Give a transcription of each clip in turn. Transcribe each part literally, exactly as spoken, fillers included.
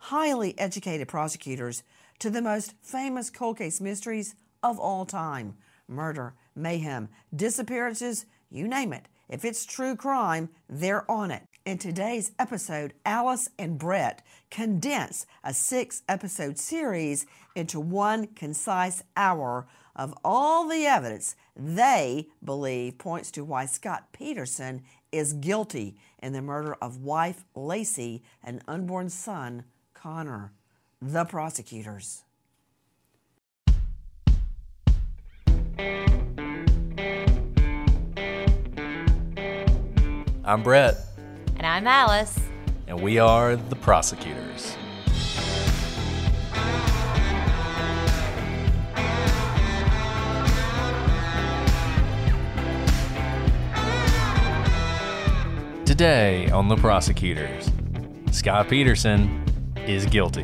highly educated prosecutors to the most famous cold case mysteries of all time. Murder, mayhem, disappearances, you name it. If it's true crime, they're on it. In today's episode, Alice and Brett condense a six-episode series into one concise hour of all the evidence they believe points to why Scott Peterson is guilty in the murder of wife Lacey and unborn son Connor. The prosecutors. I'm Brett. And I'm Alice. And we are the prosecutors. Today on the prosecutors, Scott Peterson is guilty.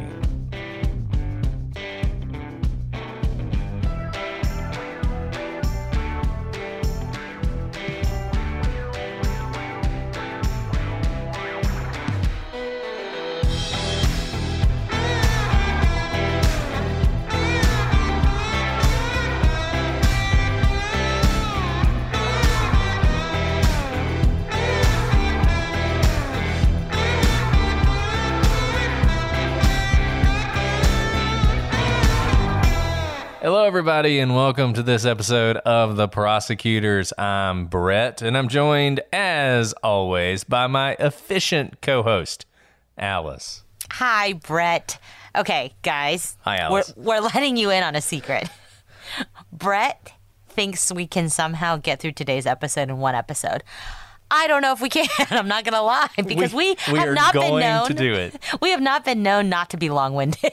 Hello, everybody, and welcome to this episode of The Prosecutors. I'm Brett, and I'm joined, as always, by my efficient co-host, Alice. Hi, Brett. Okay, guys. Hi, Alice. We're, we're letting you in on a secret. Brett thinks we can somehow get through today's episode in one episode. I don't know if we can. I'm not going to lie, because we, we, we have are not going been known to do it. We have not been known not to be long-winded.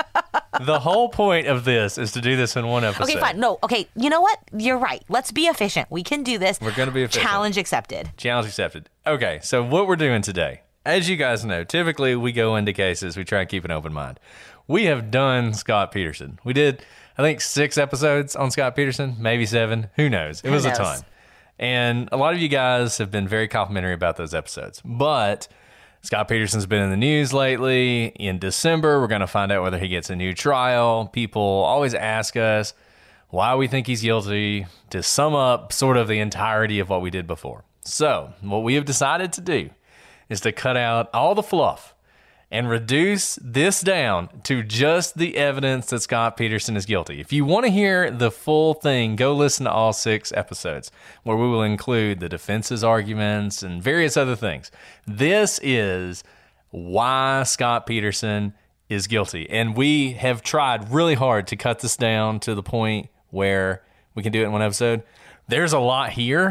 The whole point of this is to do this in one episode. Okay, fine. No, okay. You know what? You're right. Let's be efficient. We can do this. We're going to be efficient. Challenge accepted. Challenge accepted. Okay, so what we're doing today, as you guys know, typically we go into cases, we try and keep an open mind. We have done Scott Peterson. We did, I think, six episodes on Scott Peterson, maybe seven. Who knows? It Who was knows? a ton. And a lot of you guys have been very complimentary about those episodes. But Scott Peterson's been in the news lately. In December, we're going to find out whether he gets a new trial. People always ask us why we think he's guilty, to sum up sort of the entirety of what we did before. So what we have decided to do is to cut out all the fluff and reduce this down to just the evidence that Scott Peterson is guilty. If you want to hear the full thing, go listen to all six episodes where we will include the defense's arguments and various other things. This is why Scott Peterson is guilty. And we have tried really hard to cut this down to the point where we can do it in one episode. There's a lot here,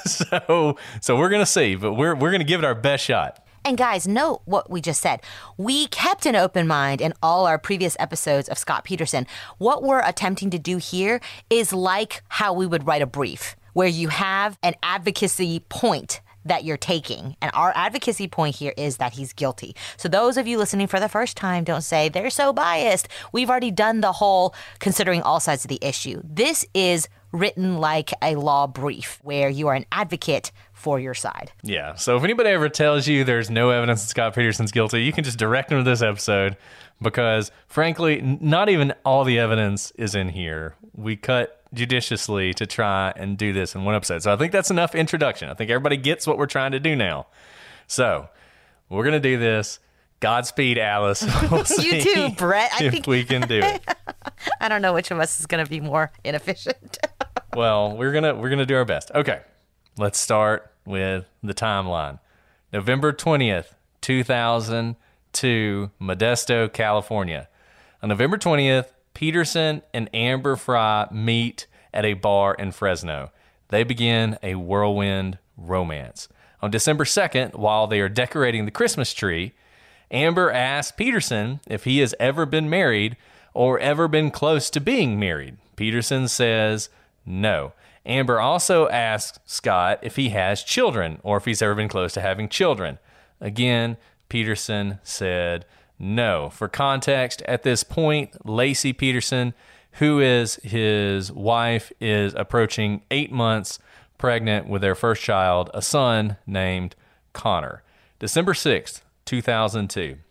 so so we're going to see, but we're we're going to give it our best shot. And guys, note what we just said. We kept an open mind in all our previous episodes of Scott Peterson. What we're attempting to do here is like how we would write a brief, where you have an advocacy point that you're taking. And our advocacy point here is that he's guilty. So those of you listening for the first time, don't say, they're so biased. We've already done the whole considering all sides of the issue. This is written like a law brief, where you are an advocate for your side. Yeah, so if anybody ever tells you there's no evidence that Scott Peterson's guilty, you can just direct them to this episode, because frankly, n- not even all the evidence is in here. We cut judiciously to try and do this in one episode. So I think that's enough introduction. I think everybody gets what we're trying to do now. So we're going to do this. Godspeed, Alice. We'll You too, Brett. I if think we can do it. I don't know which of us is going to be more inefficient. Well, we're gonna we're gonna do our best. Okay, let's start with the timeline. November twentieth, two thousand two, Modesto, California. On November twentieth, Peterson and Amber Fry meet at a bar in Fresno. They begin a whirlwind romance. On December second, while they are decorating the Christmas tree, Amber asks Peterson if he has ever been married or ever been close to being married. Peterson says no. Amber also asks Scott if he has children or if he's ever been close to having children. Again, Peterson said no. For context, at this point, Lacey Peterson, who is his wife, is approaching eight months pregnant with their first child, a son named Connor. December sixth, two thousand two.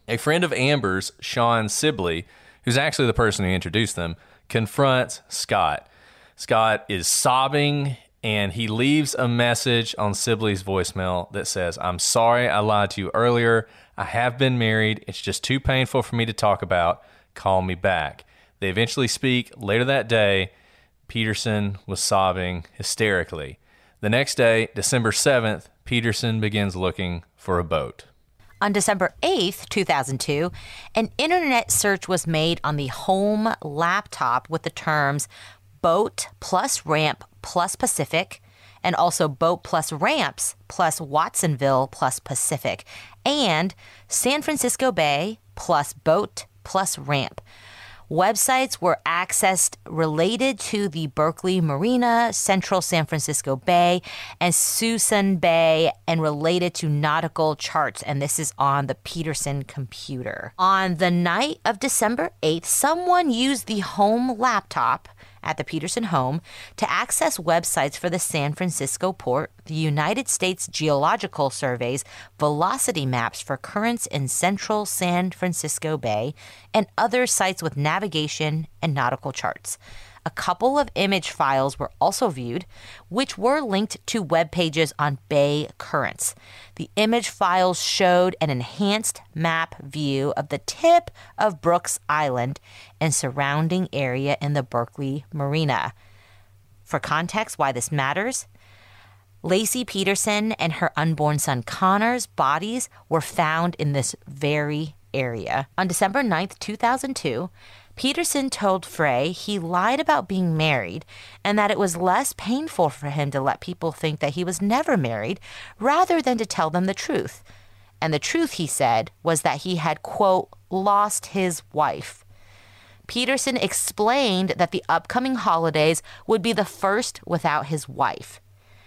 A friend of Amber's, Sean Sibley, who's actually the person who introduced them, confronts Scott. Scott is sobbing, and he leaves a message on Sibley's voicemail that says, "I'm sorry I lied to you earlier. I have been married. It's just too painful for me to talk about. Call me back." They eventually speak later that day. Peterson was sobbing hysterically. The next day, December seventh, Peterson begins looking for a boat. On December eighth, two thousand two, an internet search was made on the home laptop with the terms boat plus ramp plus Pacific, and also boat plus ramps plus Watsonville plus Pacific, and San Francisco Bay plus boat plus ramp. Websites were accessed related to the Berkeley Marina, Central San Francisco Bay, and Suisun Bay, and related to nautical charts. And this is on the Peterson computer. On the night of December eighth, someone used the home laptop at the Peterson home to access websites for the San Francisco port, the United States Geological Survey's velocity maps for currents in central San Francisco Bay, and other sites with navigation and nautical charts. A couple of image files were also viewed, which were linked to web pages on bay currents. The image files showed an enhanced map view of the tip of Brooks Island and surrounding area in the Berkeley Marina. For context, why this matters, Laci Peterson and her unborn son Connor's bodies were found in this very area. On December ninth, two thousand two, Peterson told Frey he lied about being married and that it was less painful for him to let people think that he was never married rather than to tell them the truth. And the truth, he said, was that he had, quote, lost his wife. Peterson explained that the upcoming holidays would be the first without his wife.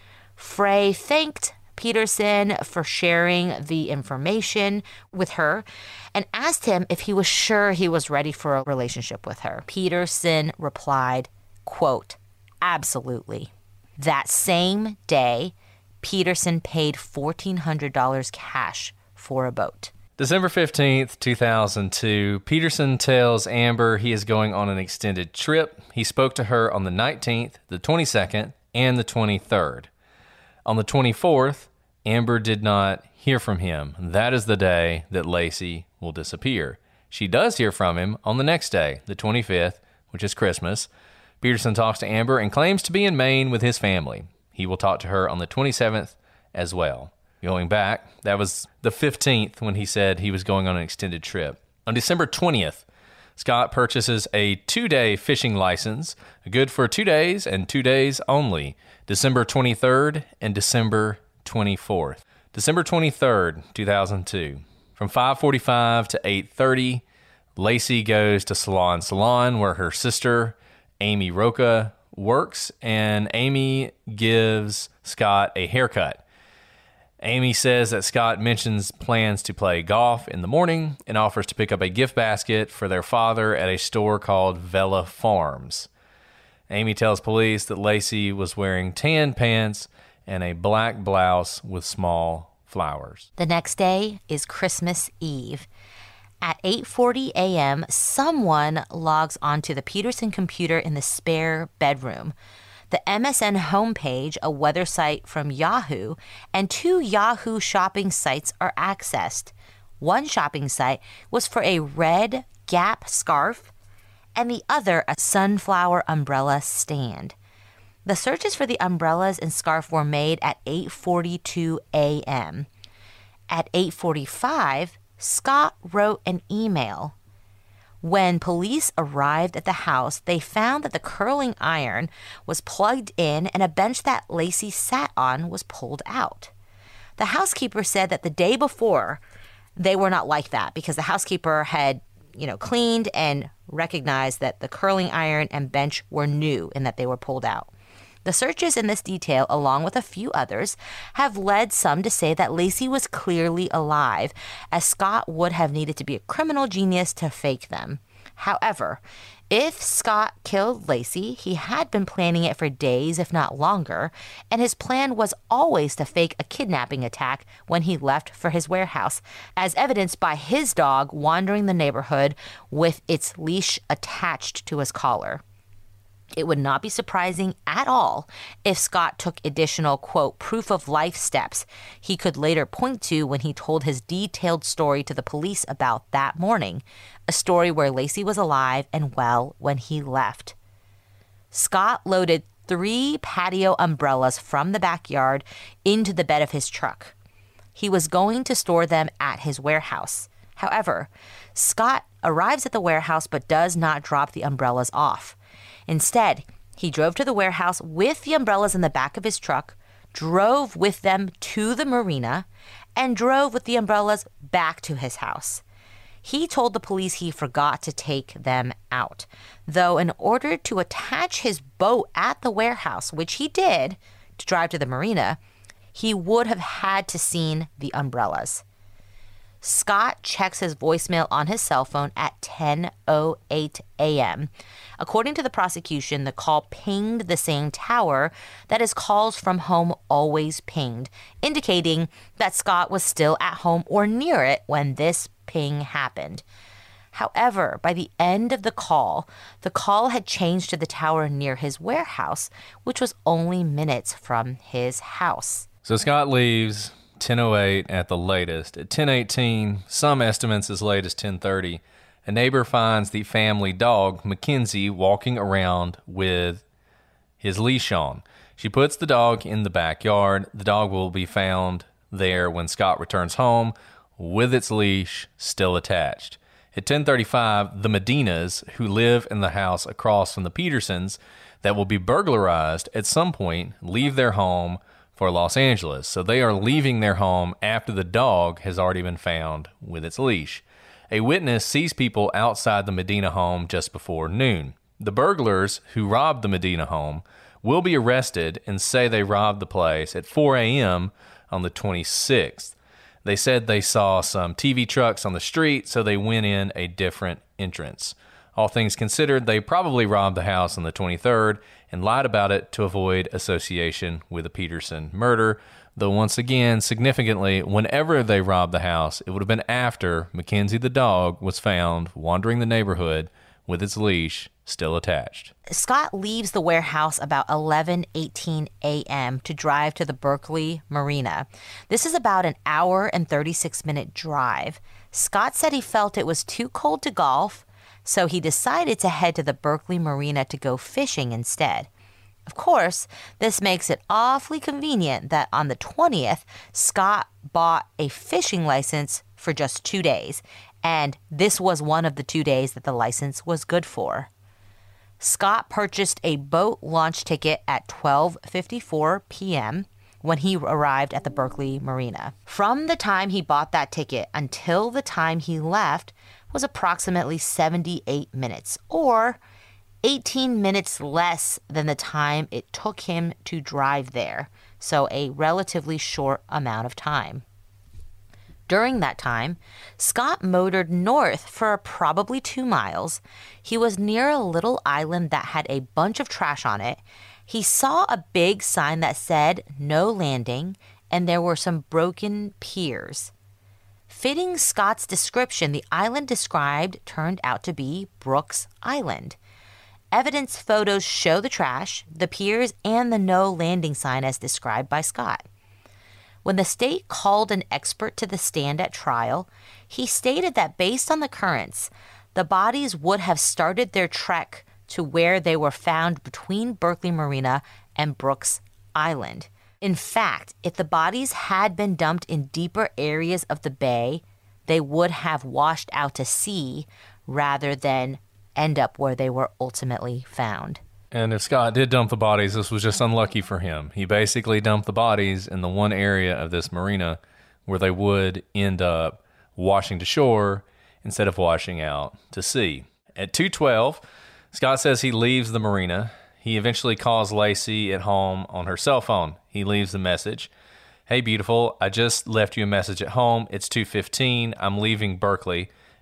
Frey thanked Peterson for sharing the information with her and asked him if he was sure he was ready for a relationship with her. Peterson replied, quote, absolutely. That same day, Peterson paid fourteen hundred dollars cash for a boat. December fifteenth, two thousand two, Peterson tells Amber he is going on an extended trip. He spoke to her on the nineteenth, the twenty-second, and the twenty-third. On the twenty-fourth, Amber did not hear from him. That is the day that Laci will disappear. She does hear from him on the next day, the twenty-fifth, which is Christmas. Peterson talks to Amber and claims to be in Maine with his family. He will talk to her on the twenty-seventh as well. Going back, that was the fifteenth when he said he was going on an extended trip. On December twentieth, Scott purchases a two-day fishing license, good for two days and two days only, December twenty-third and December twenty-fourth. December twenty-third, two thousand two. From five forty-five to eight thirty, Laci goes to Salon Salon, where her sister, Amy Roca, works, and Amy gives Scott a haircut. Amy says that Scott mentions plans to play golf in the morning and offers to pick up a gift basket for their father at a store called Vela Farms. Amy tells police that Laci was wearing tan pants and a black blouse with small flowers. The next day is Christmas Eve. At eight forty a.m., someone logs onto the Peterson computer in the spare bedroom. The M S N homepage, a weather site from Yahoo, and two Yahoo shopping sites are accessed. One shopping site was for a red Gap scarf, and the other a sunflower umbrella stand. The searches for the umbrellas and scarf were made at eight forty-two a.m. At eight forty-five, Scott wrote an email. When police arrived at the house, they found that the curling iron was plugged in and a bench that Laci sat on was pulled out. The housekeeper said that the day before, they were not like that because the housekeeper had, you know, cleaned and recognized that the curling iron and bench were new and that they were pulled out. The searches in this detail, along with a few others, have led some to say that Laci was clearly alive, as Scott would have needed to be a criminal genius to fake them. However, if Scott killed Lacey, he had been planning it for days, if not longer, and his plan was always to fake a kidnapping attack when he left for his warehouse, as evidenced by his dog wandering the neighborhood with its leash attached to his collar. It would not be surprising at all if Scott took additional, quote, proof of life steps he could later point to when he told his detailed story to the police about that morning, a story where Lacey was alive and well when he left. Scott loaded three patio umbrellas from the backyard into the bed of his truck. He was going to store them at his warehouse. However, Scott arrives at the warehouse but does not drop the umbrellas off. Instead, he drove to the warehouse with the umbrellas in the back of his truck, drove with them to the marina, and drove with the umbrellas back to his house. He told the police he forgot to take them out, though in order to attach his boat at the warehouse, which he did to drive to the marina, he would have had to seen the umbrellas. Scott checks his voicemail on his cell phone at ten oh eight a.m. According to the prosecution, the call pinged the same tower that his calls from home always pinged, indicating that Scott was still at home or near it when this ping happened. However, by the end of the call, the call had changed to the tower near his warehouse, which was only minutes from his house. So Scott leaves ten oh eight at the latest. At ten eighteen, some estimates as late as ten thirty, a neighbor finds the family dog, Mackenzie, walking around with his leash on. She puts the dog in the backyard. The dog will be found there when Scott returns home with its leash still attached. At ten thirty-five, the Medinas, who live in the house across from the Petersons that will be burglarized at some point, leave their home for Los Angeles. So they are leaving their home after the dog has already been found with its leash. A witness sees people outside the Medina home just before noon. The burglars who robbed the Medina home will be arrested and say they robbed the place at four a.m. on the twenty-sixth. They said they saw some T V trucks on the street, so they went in a different entrance. All things considered, they probably robbed the house on the twenty-third and lied about it to avoid association with the Peterson murder, though once again, significantly, whenever they robbed the house, it would have been after Mackenzie the dog was found wandering the neighborhood with its leash still attached. Scott leaves the warehouse about eleven eighteen a.m. to drive to the Berkeley Marina. This is about an hour and thirty-six minute drive. Scott said he felt it was too cold to golf, so he decided to head to the Berkeley Marina to go fishing instead. Of course, this makes it awfully convenient that on the twentieth, Scott bought a fishing license for just two days, and this was one of the two days that the license was good for. Scott purchased a boat launch ticket at twelve fifty-four p.m. when he arrived at the Berkeley Marina. From the time he bought that ticket until the time he left was approximately seventy-eight minutes, or eighteen minutes less than the time it took him to drive there, so a relatively short amount of time. During that time, Scott motored north for probably two miles. He was near a little island that had a bunch of trash on it. He saw a big sign that said no landing, and there were some broken piers. Fitting Scott's description, the island described turned out to be Brooks Island. Evidence photos show the trash, the piers, and the no landing sign as described by Scott. When the state called an expert to the stand at trial, he stated that based on the currents, the bodies would have started their trek to where they were found between Berkeley Marina and Brooks Island. In fact, if the bodies had been dumped in deeper areas of the bay, they would have washed out to sea rather than end up where they were ultimately found. And if Scott did dump the bodies, this was just unlucky for him. He basically dumped the bodies in the one area of this marina where they would end up washing to shore instead of washing out to sea. At two twelve, Scott says he leaves the marina. He eventually calls Lacey at home on her cell phone. He leaves the message. Hey, beautiful, I just left you a message at home. It's two fifteen. I'm leaving Berkeley.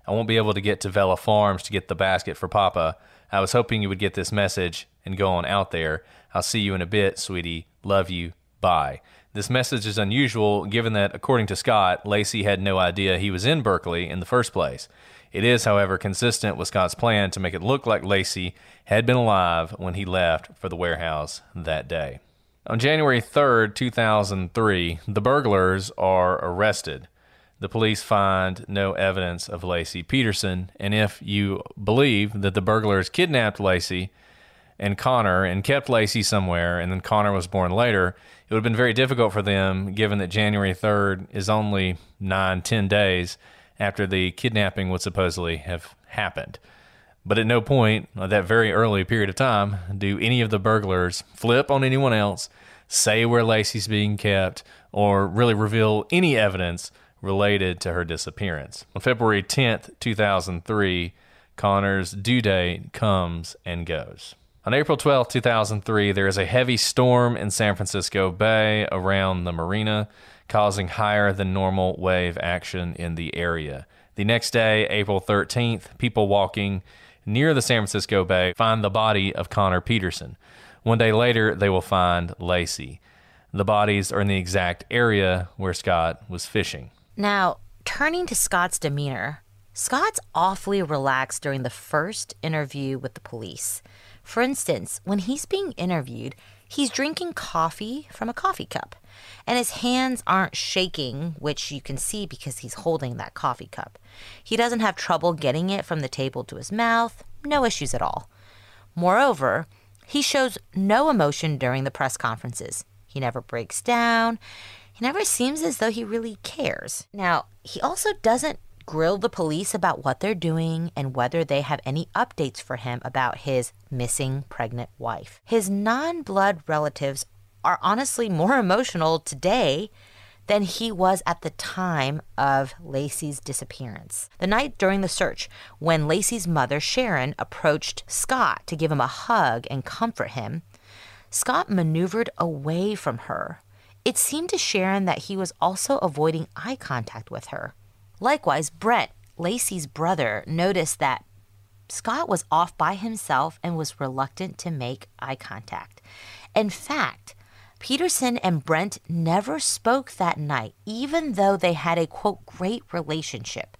I won't be able to get to Vela Farms to get the basket for Papa. I was hoping you would get this message and go on out there. I'll see you in a bit, sweetie. Love you. Bye. This message is unusual given that, according to Scott, Lacey had no idea he was in Berkeley in the first place. It is, however, consistent with Scott's plan to make it look like Lacey had been alive when he left for the warehouse that day. On January third, two thousand three, the burglars are arrested. The police find no evidence of Laci Peterson, and if you believe that the burglars kidnapped Lacey and Connor and kept Lacey somewhere, and then Connor was born later, it would have been very difficult for them, given that January third is only nine, ten days after the kidnapping would supposedly have happened. But at no point at that very early period of time do any of the burglars flip on anyone else, say where Lacey's being kept, or really reveal any evidence related to her disappearance. On February tenth, two thousand three, Connor's due date comes and goes. On April twelfth, two thousand three, there is a heavy storm in San Francisco Bay around the marina, causing higher than normal wave action in the area. The next day, April thirteenth, people walking near the San Francisco Bay find the body of Connor Peterson. One day later, they will find Lacey. The bodies are in the exact area where Scott was fishing. Now, turning to Scott's demeanor, Scott's awfully relaxed during the first interview with the police. For instance, when he's being interviewed, he's drinking coffee from a coffee cup, and his hands aren't shaking, which you can see because he's holding that coffee cup. He doesn't have trouble getting it from the table to his mouth, no issues at all. Moreover, he shows no emotion during the press conferences. He never breaks down. He never seems as though he really cares. Now, he also doesn't grill the police about what they're doing and whether they have any updates for him about his missing pregnant wife. His non-blood relatives are honestly more emotional today than he was at the time of Lacey's disappearance. The night during the search, when Lacey's mother, Sharon, approached Scott to give him a hug and comfort him, Scott maneuvered away from her. It seemed to Sharon that he was also avoiding eye contact with her. Likewise, Brent, Lacey's brother, noticed that Scott was off by himself and was reluctant to make eye contact. In fact, Peterson and Brent never spoke that night, even though they had a, quote, great relationship.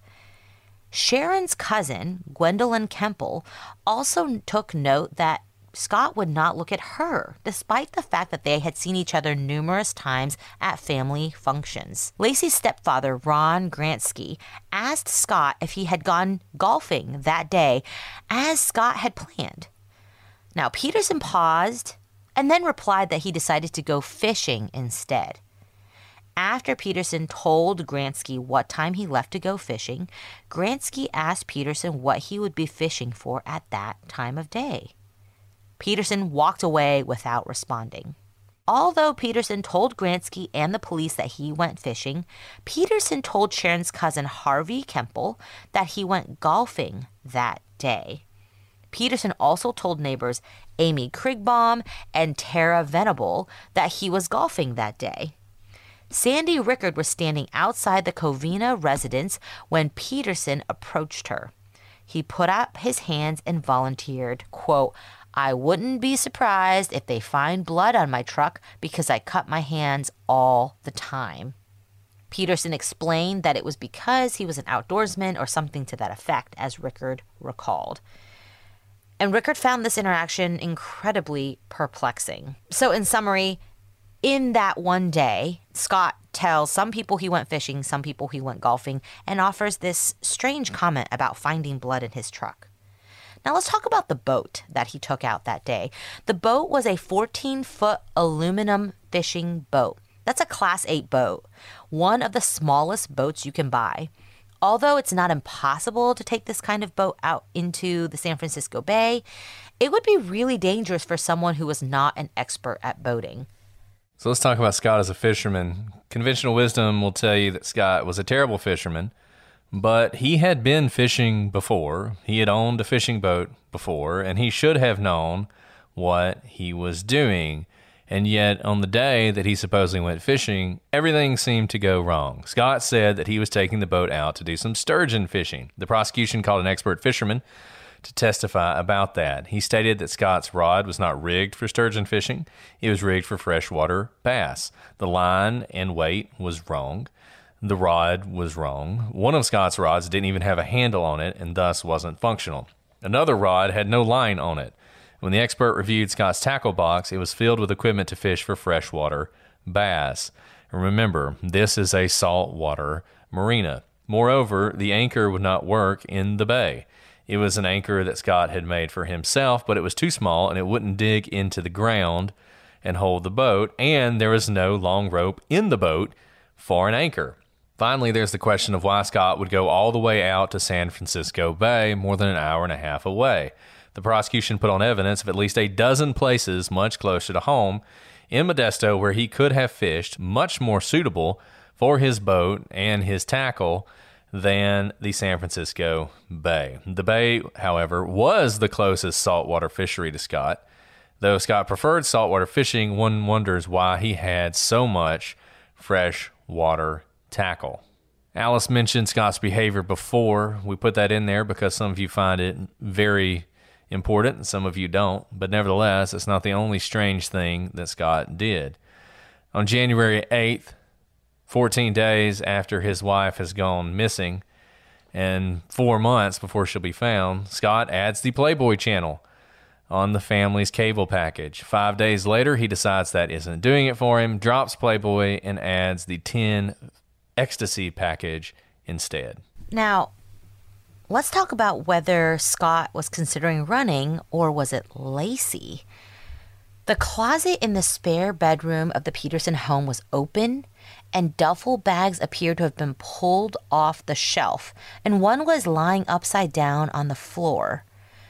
Sharon's cousin, Gwendolyn Kemple, also took note that Scott would not look at her, despite the fact that they had seen each other numerous times at family functions. Lacey's stepfather, Ron Gransky, asked Scott if he had gone golfing that day, as Scott had planned. Now, Peterson paused and then replied that he decided to go fishing instead. After Peterson told Gransky what time he left to go fishing, Gransky asked Peterson what he would be fishing for at that time of day. Peterson walked away without responding. Although Peterson told Gransky and the police that he went fishing, Peterson told Sharon's cousin Harvey Kemple that he went golfing that day. Peterson also told neighbors Amy Krigbaum and Tara Venable that he was golfing that day. Sandy Rickard was standing outside the Covina residence when Peterson approached her. He put up his hands and volunteered, quote, "I wouldn't be surprised if they find blood on my truck because I cut my hands all the time." Peterson explained that it was because he was an outdoorsman or something to that effect, as Rickard recalled. And Rickard found this interaction incredibly perplexing. So in summary, in that one day, Scott tells some people he went fishing, some people he went golfing, and offers this strange comment about finding blood in his truck. Now let's talk about the boat that he took out that day. The boat was a fourteen-foot aluminum fishing boat. That's a Class eight boat, one of the smallest boats you can buy. Although it's not impossible to take this kind of boat out into the San Francisco Bay, it would be really dangerous for someone who was not an expert at boating. So let's talk about Scott as a fisherman. Conventional wisdom will tell you that Scott was a terrible fisherman, but he had been fishing before. He had owned a fishing boat before, and he should have known what he was doing. And yet, on the day that he supposedly went fishing, everything seemed to go wrong. Scott said that he was taking the boat out to do some sturgeon fishing. The prosecution called an expert fisherman to testify about that. He stated that Scott's rod was not rigged for sturgeon fishing. It was rigged for freshwater bass. The line and weight was wrong. The rod was wrong. One of Scott's rods didn't even have a handle on it and thus wasn't functional. Another rod had no line on it. When the expert reviewed Scott's tackle box, it was filled with equipment to fish for freshwater bass. And remember, this is a saltwater marina. Moreover, the anchor would not work in the bay. It was an anchor that Scott had made for himself, but it was too small and it wouldn't dig into the ground and hold the boat, and there was no long rope in the boat for an anchor. Finally, there's the question of why Scott would go all the way out to San Francisco Bay, more than an hour and a half away. The prosecution put on evidence of at least a dozen places much closer to home in Modesto where he could have fished, much more suitable for his boat and his tackle than the San Francisco Bay. The bay, however, was the closest saltwater fishery to Scott. Though Scott preferred saltwater fishing, one wonders why he had so much freshwater tackle. Alice mentioned Scott's behavior before. We put that in there because some of you find it very important and some of you don't, but nevertheless, it's not the only strange thing that Scott did. On January eighth, fourteen days after his wife has gone missing and four months before she'll be found, Scott adds the Playboy channel on the family's cable package. Five days later, he decides that isn't doing it for him, drops Playboy, and adds the ten Ecstasy package instead. Now, let's talk about whether Scott was considering running or was it Lacey. The closet in the spare bedroom of the Peterson home was open, and duffel bags appeared to have been pulled off the shelf, and one was lying upside down on the floor.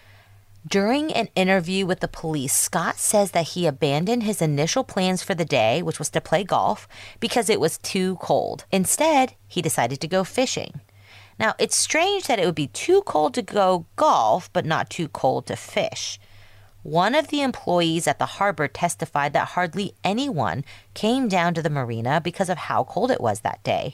During an interview with the police, Scott says that he abandoned his initial plans for the day, which was to play golf, because it was too cold. Instead, he decided to go fishing. Now, it's strange that it would be too cold to go golf, but not too cold to fish. One of the employees at the harbor testified that hardly anyone came down to the marina because of how cold it was that day.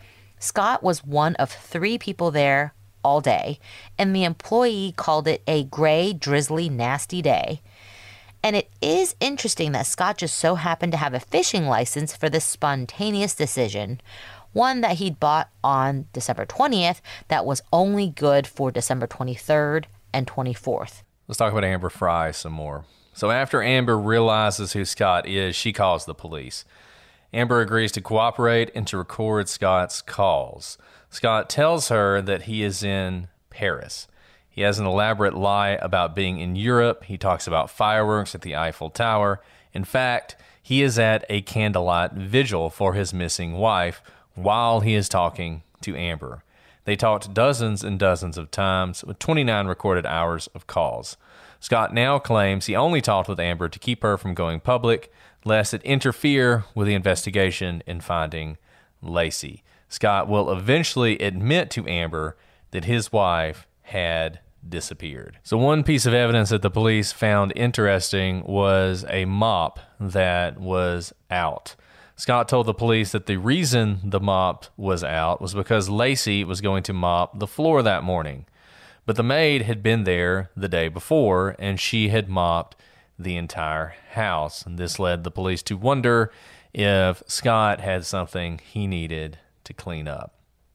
Scott was one of three people there all day, and the employee called it a gray, drizzly, nasty day. And it is interesting that Scott just so happened to have a fishing license for this spontaneous decision, one that he'd bought on December twentieth that was only good for December twenty-third and twenty-fourth. Let's talk about Amber Fry some more. So after Amber realizes who Scott is, she calls the police. Amber agrees to cooperate and to record Scott's calls. Scott tells her that he is in Paris. He has an elaborate lie about being in Europe. He talks about fireworks at the Eiffel Tower. In fact, he is at a candlelight vigil for his missing wife while he is talking to Amber. They talked dozens and dozens of times with twenty-nine recorded hours of calls. Scott now claims he only talked with Amber to keep her from going public, lest it interfere with the investigation in finding Lacey. Scott will eventually admit to Amber that his wife had disappeared. So one piece of evidence that the police found interesting was a mop that was out. Scott told the police that the reason the mop was out was because Lacey was going to mop the floor that morning. But the maid had been there the day before, and she had mopped the entire house. And this led the police to wonder if Scott had something he needed to clean up.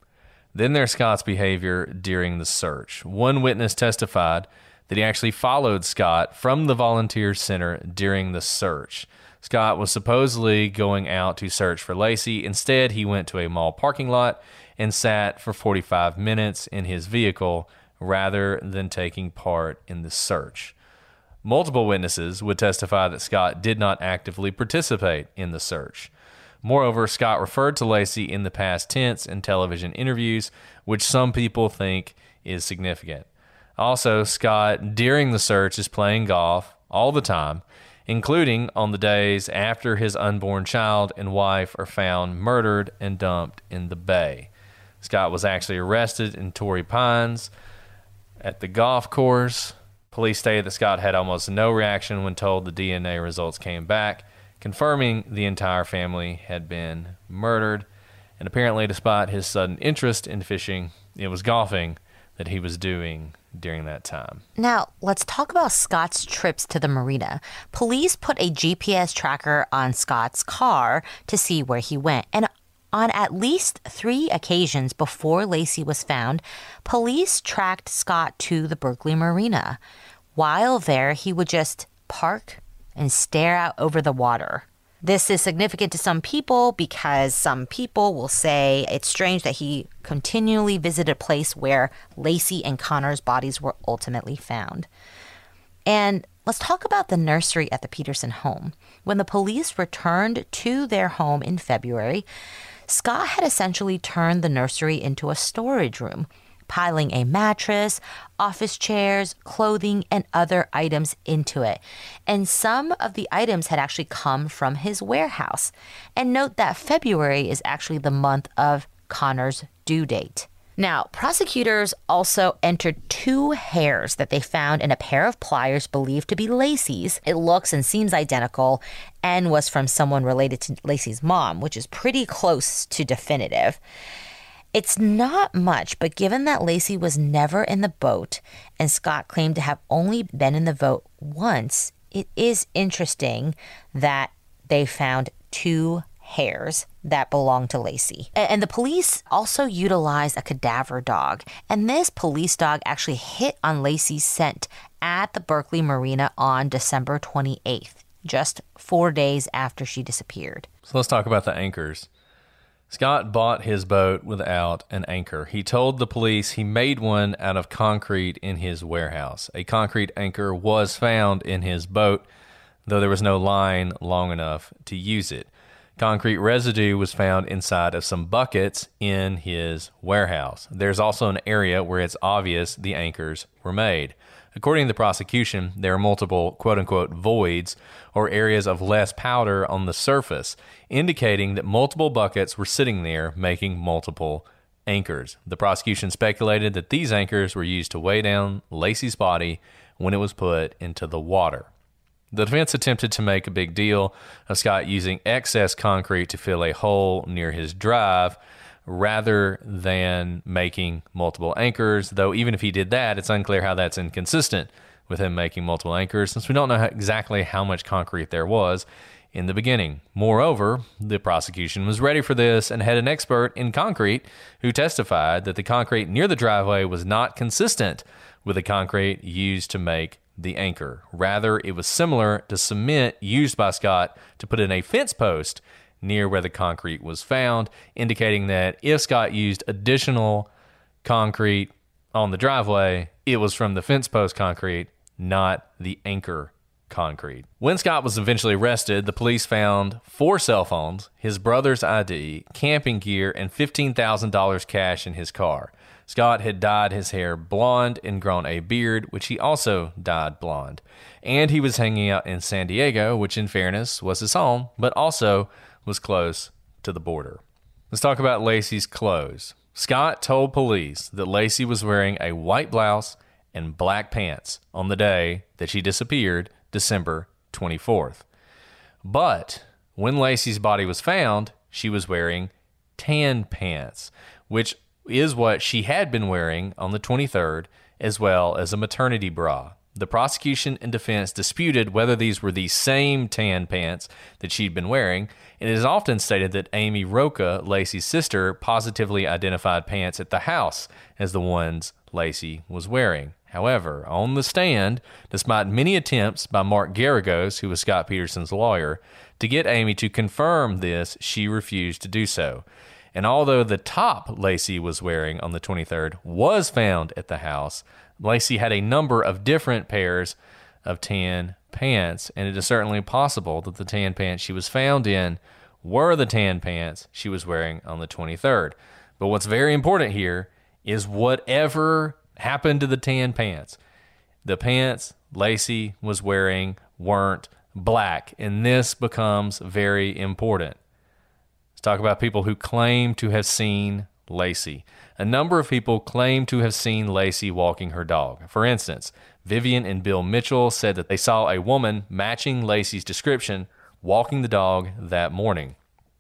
Then there's Scott's behavior during the search. One witness testified that he actually followed Scott from the volunteer center during the search. Scott was supposedly going out to search for Lacey. Instead, he went to a mall parking lot and sat for forty-five minutes in his vehicle rather than taking part in the search. Multiple witnesses would testify that Scott did not actively participate in the search. Moreover, Scott referred to Lacey in the past tense in television interviews, which some people think is significant. Also, Scott, during the search, is playing golf all the time, including on the days after his unborn child and wife are found murdered and dumped in the bay. Scott was actually arrested in Torrey Pines at the golf course. Police stated that Scott had almost no reaction when told the D N A results came back confirming the entire family had been murdered. And apparently, despite his sudden interest in fishing, it was golfing that he was doing during that time. Now, let's talk about Scott's trips to the marina. Police put a G P S tracker on Scott's car to see where he went. And on at least three occasions before Laci was found, police tracked Scott to the Berkeley Marina. While there, he would just park and stare out over the water. This is significant to some people because some people will say it's strange that he continually visited a place where Laci and Connor's bodies were ultimately found. And let's talk about the nursery at the Peterson home. When the police returned to their home in February, Scott had essentially turned the nursery into a storage room, piling a mattress, office chairs, clothing, and other items into it. And some of the items had actually come from his warehouse. And note that February is actually the month of Connor's due date. Now, prosecutors also entered two hairs that they found in a pair of pliers believed to be Laci's. It looks and seems identical and was from someone related to Laci's mom, which is pretty close to definitive. It's not much, but given that Laci was never in the boat and Scott claimed to have only been in the boat once, it is interesting that they found two hairs that belonged to Laci. And the police also utilized a cadaver dog. And this police dog actually hit on Laci's scent at the Berkeley Marina on December twenty-eighth, just four days after she disappeared. So let's talk about the anchors. Scott bought his boat without an anchor. He told the police he made one out of concrete in his warehouse. A concrete anchor was found in his boat, though there was no line long enough to use it. Concrete residue was found inside of some buckets in his warehouse. There's also an area where it's obvious the anchors were made. According to the prosecution, there are multiple quote-unquote voids or areas of less powder on the surface, indicating that multiple buckets were sitting there making multiple anchors. The prosecution speculated that these anchors were used to weigh down Laci's body when it was put into the water. The defense attempted to make a big deal of Scott using excess concrete to fill a hole near his drive rather than making multiple anchors, though even if he did that, it's unclear how that's inconsistent with him making multiple anchors, since we don't know how, exactly how much concrete there was in the beginning. Moreover, the prosecution was ready for this and had an expert in concrete who testified that the concrete near the driveway was not consistent with the concrete used to make the anchor. Rather, it was similar to cement used by Scott to put in a fence post near where the concrete was found, indicating that if Scott used additional concrete on the driveway, it was from the fence post concrete, not the anchor concrete. When Scott was eventually arrested, the police found four cell phones, his brother's I D, camping gear, and fifteen thousand dollars cash in his car. Scott had dyed his hair blonde and grown a beard, which he also dyed blonde. And he was hanging out in San Diego, which in fairness was his home, but also was close to the border. Let's talk about Laci's clothes. Scott told police that Laci was wearing a white blouse and black pants on the day that she disappeared, December twenty-fourth. But when Laci's body was found, she was wearing tan pants, which is what she had been wearing on the twenty-third, as well as a maternity bra. The prosecution and defense disputed whether these were the same tan pants that she'd been wearing, and it is often stated that Amy Roca, Laci's sister, positively identified pants at the house as the ones Laci was wearing. However, on the stand, despite many attempts by Mark Garagos, who was Scott Peterson's lawyer, to get Amy to confirm this, she refused to do so. And although the top Laci was wearing on the twenty-third was found at the house, Laci had a number of different pairs of tan pants, and it is certainly possible that the tan pants she was found in were the tan pants she was wearing on the twenty-third. But what's very important here is whatever happened to the tan pants, the pants Laci was wearing weren't black, and this becomes very important. Let's talk about people who claim to have seen Laci. A number of people claim to have seen Laci walking her dog. For instance, Vivian and Bill Mitchell said that they saw a woman matching Laci's description walking the dog that morning.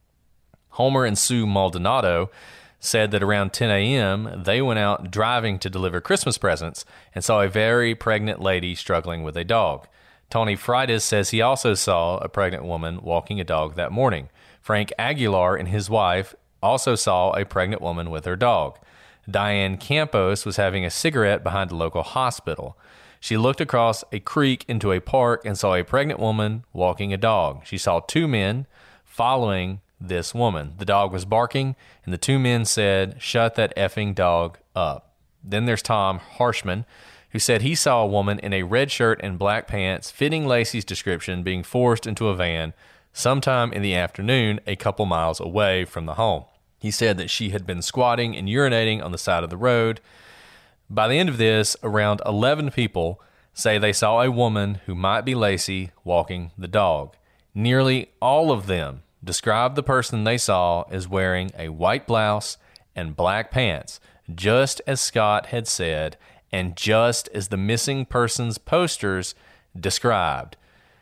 Homer and Sue Maldonado said that around ten a.m., they went out driving to deliver Christmas presents and saw a very pregnant lady struggling with a dog. Tony Freitas says he also saw a pregnant woman walking a dog that morning. Frank Aguilar and his wife also saw a pregnant woman with her dog. Diane Campos was having a cigarette behind a local hospital. She looked across a creek into a park and saw a pregnant woman walking a dog. She saw two men following this woman. The dog was barking, and the two men said, "Shut that effing dog up." Then there's Tom Harshman, who said he saw a woman in a red shirt and black pants fitting Lacey's description being forced into a van sometime in the afternoon a couple miles away from the home. He said that she had been squatting and urinating on the side of the road. By the end of this, around eleven people say they saw a woman who might be Lacey walking the dog. Nearly all of them described the person they saw as wearing a white blouse and black pants, just as Scott had said, and just as the missing persons posters described.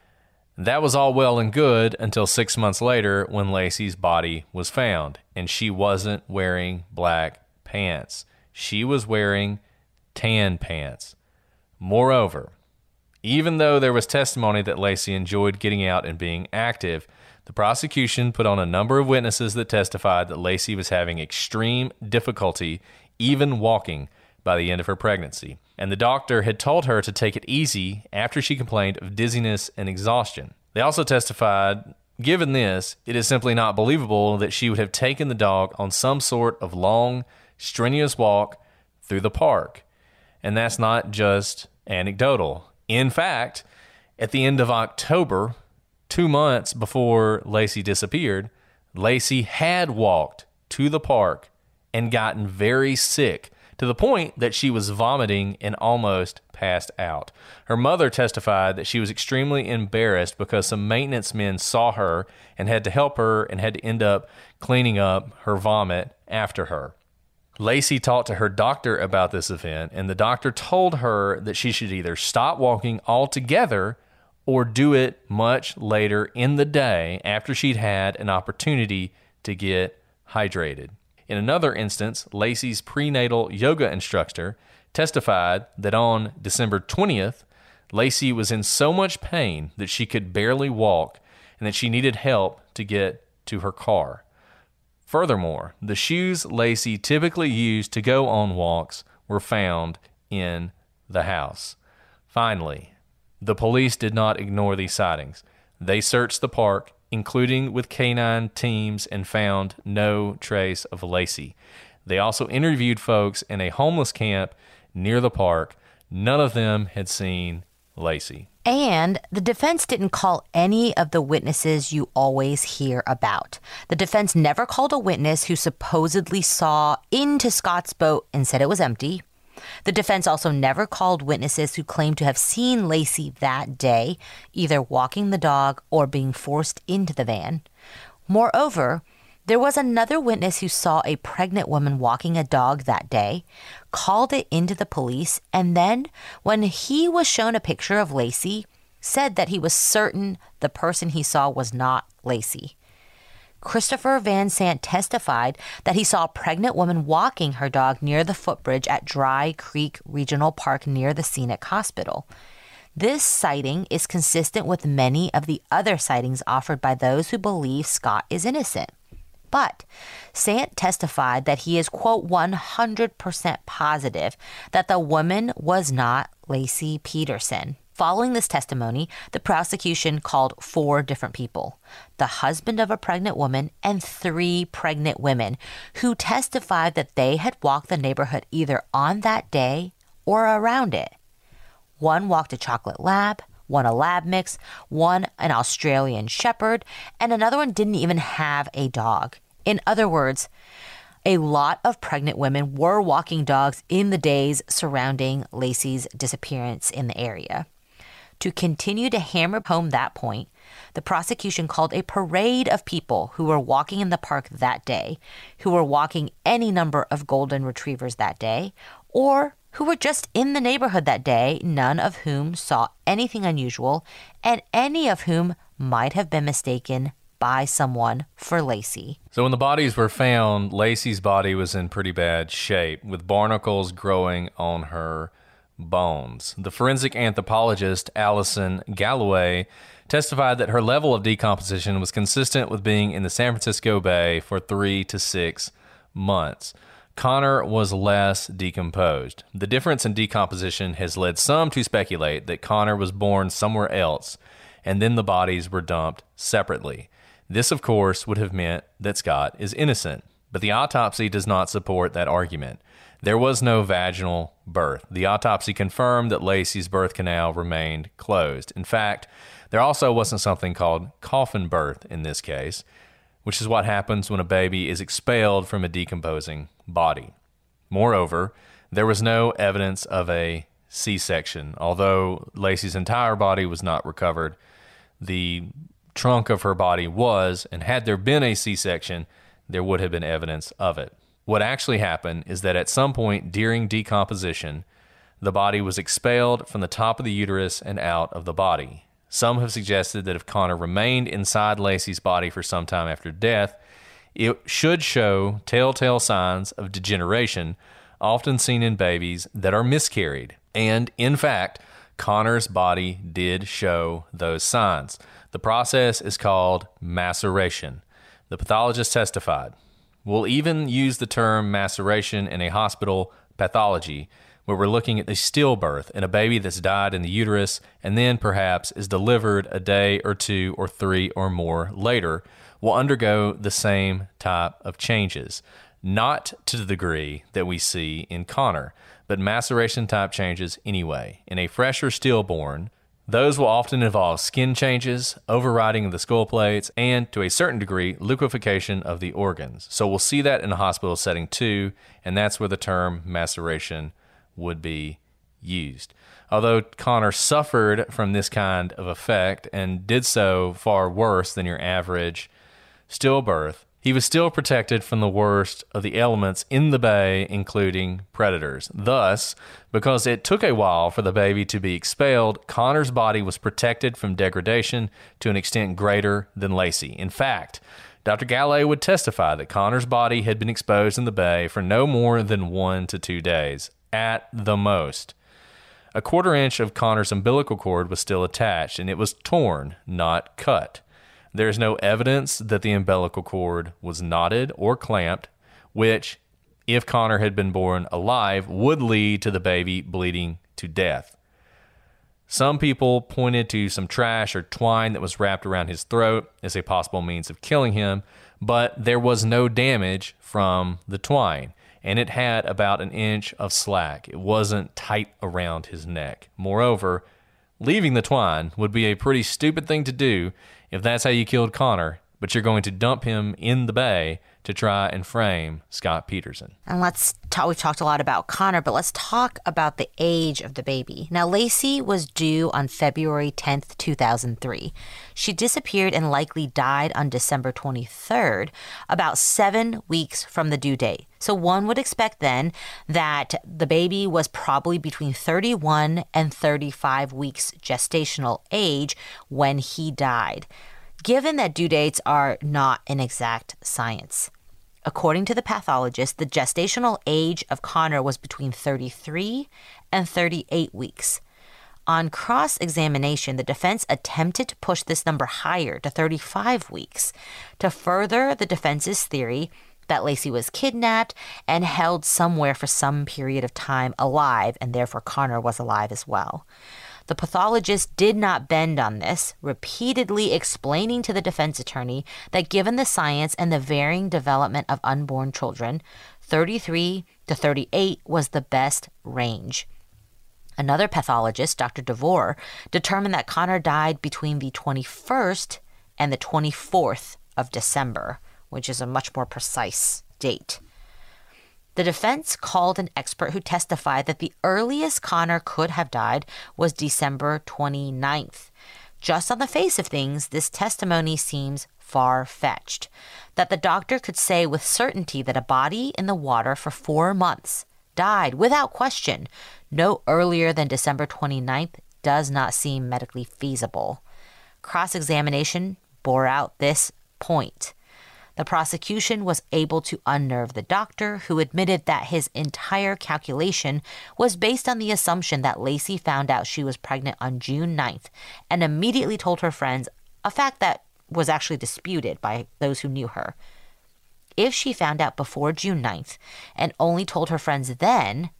That was all well and good until six months later when Lacey's body was found, and she wasn't wearing black pants. She was wearing tan pants. Moreover, even though there was testimony that Lacey enjoyed getting out and being active, the prosecution put on a number of witnesses that testified that Lacey was having extreme difficulty even walking by the end of her pregnancy, and the doctor had told her to take it easy after she complained of dizziness and exhaustion. They also testified, given this, it is simply not believable that she would have taken the dog on some sort of long, strenuous walk through the park. And that's not just anecdotal. In fact, at the end of October, two months before Lacey disappeared, Lacey had walked to the park and gotten very sick to the point that she was vomiting and almost passed out. Her mother testified that she was extremely embarrassed because some maintenance men saw her and had to help her and had to end up cleaning up her vomit after her. Lacey talked to her doctor about this event, and the doctor told her that she should either stop walking altogether or do it much later in the day after she'd had an opportunity to get hydrated. In another instance, Lacey's prenatal yoga instructor testified that on December twentieth, Lacey was in so much pain that she could barely walk and that she needed help to get to her car. Furthermore, the shoes Lacey typically used to go on walks were found in the house. Finally, the police did not ignore these sightings. They searched the park, including with canine teams, and found no trace of Lacey. They also interviewed folks in a homeless camp near the park. None of them had seen Lacey. And the defense didn't call any of the witnesses you always hear about. The defense never called a witness who supposedly saw into Scott's boat and said it was empty. The defense also never called witnesses who claimed to have seen Lacey that day, either walking the dog or being forced into the van. Moreover, there was another witness who saw a pregnant woman walking a dog that day, called it into the police, and then, when he was shown a picture of Lacey, said that he was certain the person he saw was not Lacey. Christopher Van Sant testified that he saw a pregnant woman walking her dog near the footbridge at Dry Creek Regional Park near the Scenic Hospital. This sighting is consistent with many of the other sightings offered by those who believe Scott is innocent. But Sant testified that he is, quote, one hundred percent positive that the woman was not Lacey Peterson. Following this testimony, the prosecution called four different people, the husband of a pregnant woman and three pregnant women, who testified that they had walked the neighborhood either on that day or around it. One walked a chocolate lab, one a lab mix, one an Australian shepherd, and another one didn't even have a dog. In other words, a lot of pregnant women were walking dogs in the days surrounding Lacey's disappearance in the area. To continue to hammer home that point, the prosecution called a parade of people who were walking in the park that day, who were walking any number of golden retrievers that day, or who were just in the neighborhood that day, none of whom saw anything unusual, and any of whom might have been mistaken by someone for Lacey. So when the bodies were found, Lacey's body was in pretty bad shape, with barnacles growing on her bones. The forensic anthropologist Allison Galloway testified that her level of decomposition was consistent with being in the San Francisco Bay for three to six months. Connor was less decomposed. The difference in decomposition has led some to speculate that Connor was born somewhere else, and then the bodies were dumped separately. This, of course, would have meant that Scott is innocent, but the autopsy does not support that argument. There was no vaginal birth. The autopsy confirmed that Lacey's birth canal remained closed. In fact, there also wasn't something called coffin birth in this case, which is what happens when a baby is expelled from a decomposing body. Moreover, there was no evidence of a C-section. Although Lacey's entire body was not recovered, the trunk of her body was, and had there been a C-section, there would have been evidence of it. What actually happened is that at some point during decomposition, the body was expelled from the top of the uterus and out of the body. Some have suggested that if Connor remained inside Lacey's body for some time after death, it should show telltale signs of degeneration, often seen in babies that are miscarried. And, in fact, Connor's body did show those signs. The process is called maceration. The pathologist testified, "We'll even use the term maceration in a hospital pathology where we're looking at the stillbirth in a baby that's died in the uterus and then perhaps is delivered a day or two or three or more later, will undergo the same type of changes. Not to the degree that we see in Connor, but maceration type changes anyway. In a fresher stillborn, those will often involve skin changes, overriding of the skull plates, and, to a certain degree, liquefaction of the organs. So we'll see that in a hospital setting too, and that's where the term maceration would be used. Although Connor suffered from this kind of effect and did so far worse than your average stillbirth, he was still protected from the worst of the elements in the bay, including predators. Thus, because it took a while for the baby to be expelled, Connor's body was protected from degradation to an extent greater than Lacey. In fact, Doctor Galloway would testify that Connor's body had been exposed in the bay for no more than one to two days, at the most. A quarter inch of Connor's umbilical cord was still attached, and it was torn, not cut. There is no evidence that the umbilical cord was knotted or clamped, which, if Connor had been born alive, would lead to the baby bleeding to death. Some people pointed to some trash or twine that was wrapped around his throat as a possible means of killing him, but there was no damage from the twine, and it had about an inch of slack. It wasn't tight around his neck. Moreover, leaving the twine would be a pretty stupid thing to do if that's how you killed Connor, but you're going to dump him in the bay to try and frame Scott Peterson. And let's talk, we've talked a lot about Connor, but let's talk about the age of the baby. Now, Lacey was due on February tenth, two thousand three. She disappeared and likely died on December twenty-third, about seven weeks from the due date. So one would expect then that the baby was probably between thirty-one and thirty-five weeks gestational age when he died, given that due dates are not an exact science. According to the pathologist, the gestational age of Connor was between thirty-three and thirty-eight weeks. On cross-examination, the defense attempted to push this number higher to thirty-five weeks to further the defense's theory that Lacey was kidnapped and held somewhere for some period of time alive, and therefore Connor was alive as well. The pathologist did not bend on this, repeatedly explaining to the defense attorney that given the science and the varying development of unborn children, thirty-three to thirty-eight was the best range. Another pathologist, Doctor DeVore, determined that Connor died between the twenty-first and the twenty-fourth of December, which is a much more precise date. The defense called an expert who testified that the earliest Connor could have died was December twenty-ninth. Just on the face of things, this testimony seems far-fetched. That the doctor could say with certainty that a body in the water for four months died without question no earlier than December twenty-ninth does not seem medically feasible. Cross-examination bore out this point. The prosecution was able to unnerve the doctor, who admitted that his entire calculation was based on the assumption that Lacey found out she was pregnant on June ninth and immediately told her friends, a fact that was actually disputed by those who knew her. If she found out before June ninth and only told her friends then,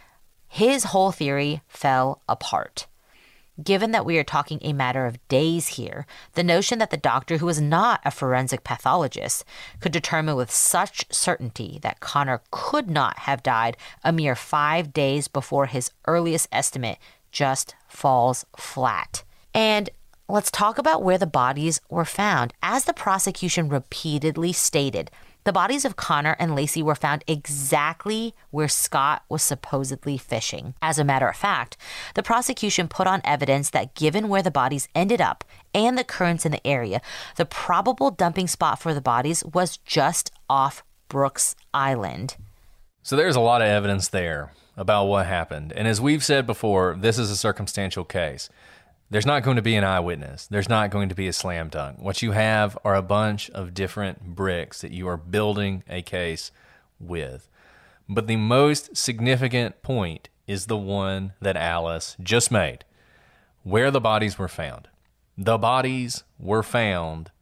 his whole theory fell apart. Given that we are talking a matter of days here, the notion that the doctor, who is not a forensic pathologist, could determine with such certainty that Conner could not have died a mere five days before his earliest estimate just falls flat. And let's talk about where the bodies were found. As the prosecution repeatedly stated, the bodies of Conner and Lacey were found exactly where Scott was supposedly fishing. As a matter of fact, the prosecution put on evidence that given where the bodies ended up and the currents in the area, the probable dumping spot for the bodies was just off Brooks Island. So there's a lot of evidence there about what happened. And as we've said before, this is a circumstantial case. There's not going to be an eyewitness. There's not going to be a slam dunk. What you have are a bunch of different bricks that you are building a case with. But the most significant point is the one that Alice just made, where the bodies were found. The bodies were found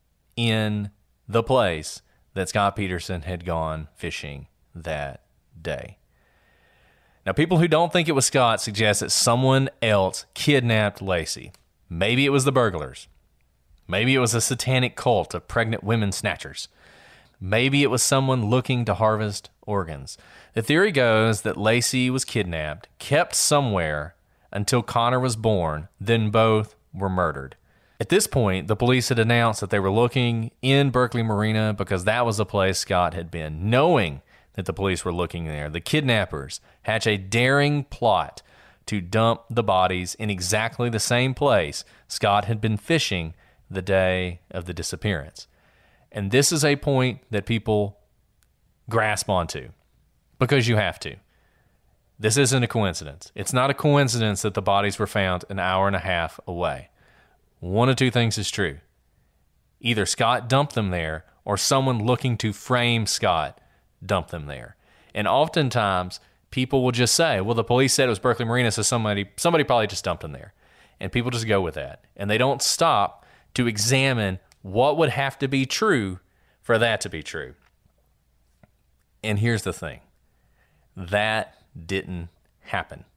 in the place that Scott Peterson had gone fishing that day. Now, people who don't think it was Scott suggest that someone else kidnapped Lacey. Maybe it was the burglars. Maybe it was a satanic cult of pregnant women snatchers. Maybe it was someone looking to harvest organs. The theory goes that Lacey was kidnapped, kept somewhere until Conner was born, then both were murdered. At this point, the police had announced that they were looking in Berkeley Marina because that was the place Scott had been. Knowing that the police were looking there, the kidnappers hatch a daring plot to dump the bodies in exactly the same place Scott had been fishing the day of the disappearance. And this is a point that people grasp onto because you have to. This isn't a coincidence. It's not a coincidence that the bodies were found an hour and a half away. One of two things is true. Either Scott dumped them there or someone looking to frame Scott dump them there. And oftentimes people will just say, well, the police said it was Berkeley Marina, so somebody somebody probably just dumped them there. And people just go with that. And they don't stop to examine what would have to be true for that to be true. And here's the thing. That didn't happen.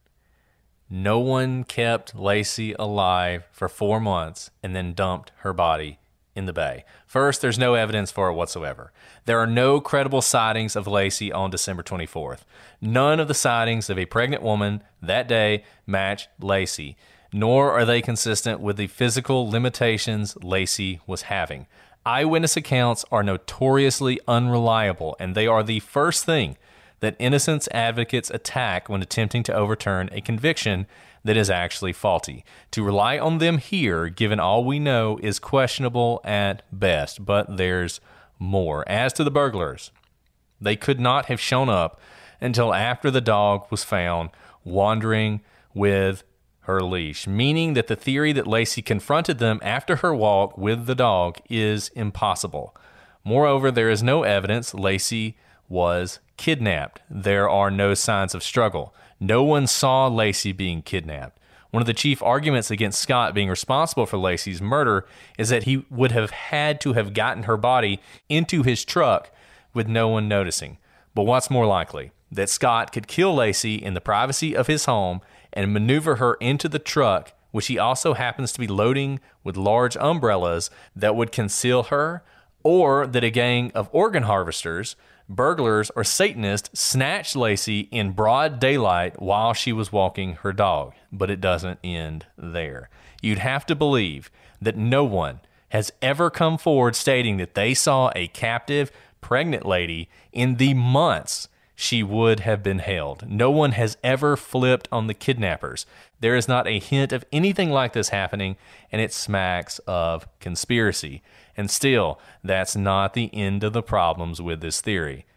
No one kept Lacey alive for four months and then dumped her body in the bay. First, there's no evidence for it whatsoever. There are no credible sightings of Lacey on December twenty-fourth. None of the sightings of a pregnant woman that day match Lacey, nor are they consistent with the physical limitations Lacey was having. Eyewitness accounts are notoriously unreliable, and they are the first thing that innocence advocates attack when attempting to overturn a conviction that is actually faulty. To rely on them here, given all we know, is questionable at best, but there's more. As to the burglars, they could not have shown up until after the dog was found wandering with her leash, meaning that the theory that Lacey confronted them after her walk with the dog is impossible. Moreover, there is no evidence Lacey was kidnapped. There are no signs of struggle. No one saw Lacey being kidnapped. One of the chief arguments against Scott being responsible for Lacey's murder is that he would have had to have gotten her body into his truck with no one noticing. But what's more likely? That Scott could kill Lacey in the privacy of his home and maneuver her into the truck, which he also happens to be loading with large umbrellas that would conceal her, or that a gang of organ harvesters, burglars, or Satanists snatched Lacey in broad daylight while she was walking her dog. But it doesn't end there. You'd have to believe that no one has ever come forward stating that they saw a captive, pregnant lady in the months she would have been held. No one has ever flipped on the kidnappers. There is not a hint of anything like this happening, and it smacks of conspiracy. And still, that's not the end of the problems with this theory.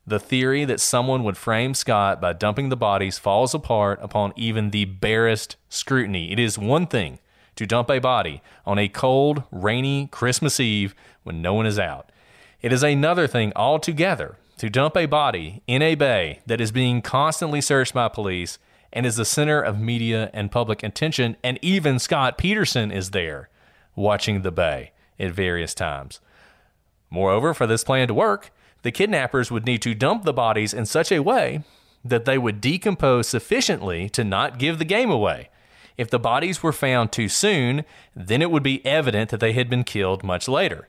The theory that someone would frame Scott by dumping the bodies falls apart upon even the barest scrutiny. It is one thing to dump a body on a cold, rainy Christmas Eve when no one is out. It is another thing altogether to dump a body in a bay that is being constantly searched by police and is the center of media and public attention, and even Scott Peterson is there watching the bay at various times. Moreover, for this plan to work, the kidnappers would need to dump the bodies in such a way that they would decompose sufficiently to not give the game away. If the bodies were found too soon, then it would be evident that they had been killed much later.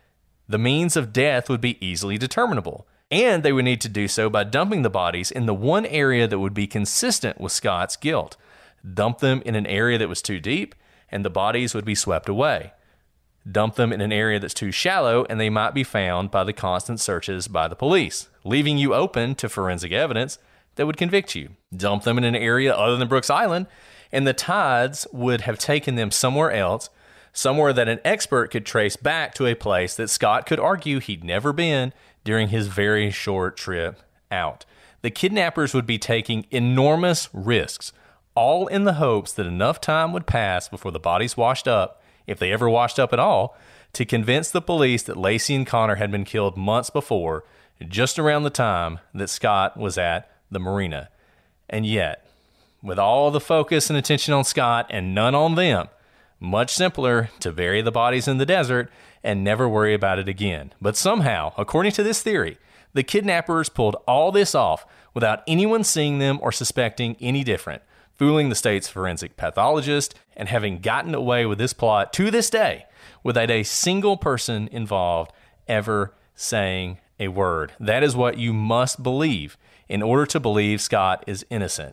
The means of death would be easily determinable, and they would need to do so by dumping the bodies in the one area that would be consistent with Scott's guilt. Dump them in an area that was too deep, and the bodies would be swept away. Dump them in an area that's too shallow, and they might be found by the constant searches by the police, leaving you open to forensic evidence that would convict you. Dump them in an area other than Brooks Island, and the tides would have taken them somewhere else, somewhere that an expert could trace back to a place that Scott could argue he'd never been during his very short trip out. The kidnappers would be taking enormous risks, all in the hopes that enough time would pass before the bodies washed up, if they ever washed up at all, to convince the police that Lacey and Connor had been killed months before, just around the time that Scott was at the marina. And yet, with all the focus and attention on Scott and none on them, much simpler to bury the bodies in the desert and never worry about it again. But somehow, according to this theory, the kidnappers pulled all this off without anyone seeing them or suspecting any different, fooling the state's forensic pathologist and having gotten away with this plot to this day without a single person involved ever saying a word. That is what you must believe in order to believe Scott is innocent.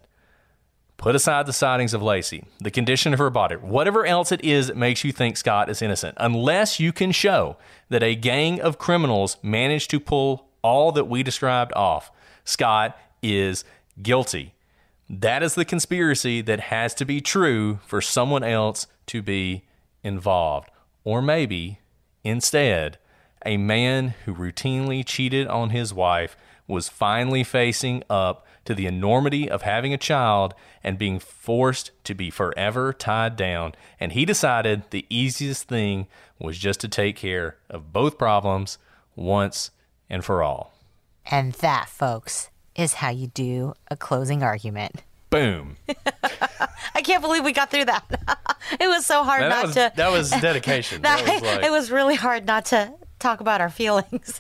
Put aside the sightings of Lacey, the condition of her body, whatever else it is that makes you think Scott is innocent, unless you can show that a gang of criminals managed to pull all that we described off, Scott is guilty. That is the conspiracy that has to be true for someone else to be involved. Or maybe, instead, a man who routinely cheated on his wife was finally facing up to the enormity of having a child and being forced to be forever tied down. And he decided the easiest thing was just to take care of both problems once and for all. And that, folks, is how you do a closing argument. Boom. I can't believe we got through that. It was so hard Man, not that was, to... That was dedication. that, that was like, it was really hard not to talk about our feelings.